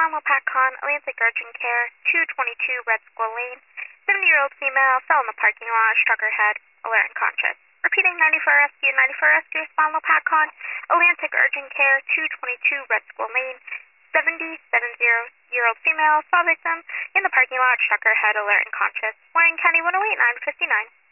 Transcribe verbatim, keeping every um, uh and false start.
Spinal Con, Atlantic Urgent Care, two twenty-two Red Squirrel Lane. seventy-year-old female fell in the parking lot, struck her head, alert and conscious. Repeating, ninety-four Rescue, ninety-four Rescue, Spinal Con, Atlantic Urgent Care, two twenty-two Red Squirrel Lane. seventy-seven-year-old female saw victim in the parking lot, struck her head, alert and conscious. Warren County one oh eight, nine fifty-nine.